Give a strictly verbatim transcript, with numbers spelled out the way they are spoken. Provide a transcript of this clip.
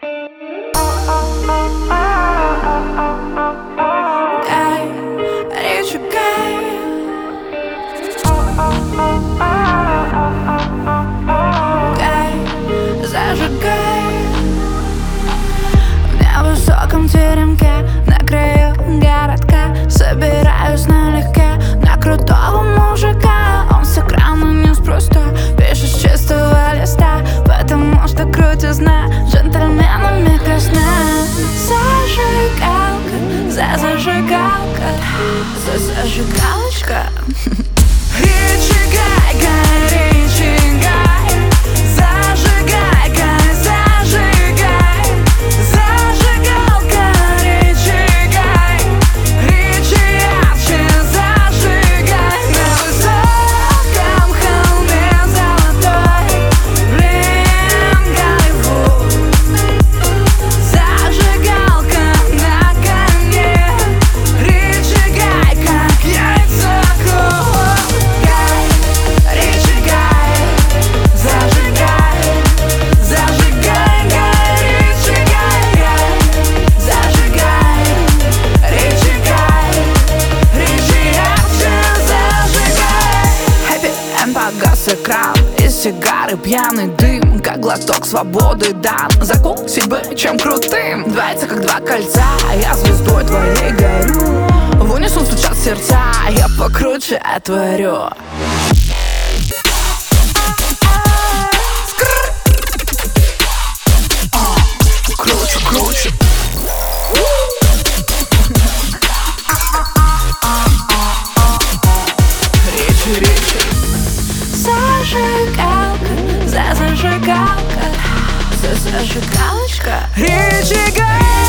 Гай, Ричи Гай. Гай, зажигай. В невысоком теремке на краю городка собираюсь налегке на крутого мужика. Он с экрана неспроста пишет с чистого листа, потому что крутизна джентльменами красна. Зажигалка, за зажигалка, за зажигалочка. Ричи Гай, Гай, Ричи Гай. Зажигай, Гай, зажигай. Зажигалка, Ричи Гай. Ричи ярче, зажигай. На высоком холме золотой, блин, Голливуд. Зажигалка на коне. Ричи Гай, как яйца кот. Гай, Ричи Гай. Зажигай, зажигай, Гай, Ричи Гай, Гай. Зажигай, Ричи Гай. Ричи ярче, зажигай. Хэппи энд погас экран, из сигары пьяный дым, как глоток свободы дан. Закусить бы чем крутым, два яйца как два кольца, я звездой твоей горю. В унисон стучат сердца, я покруче отворю. Круче, круче. Ричи, Ричи. Зажигалка, за зажигалка, за зажигалочка. Ричи Гай.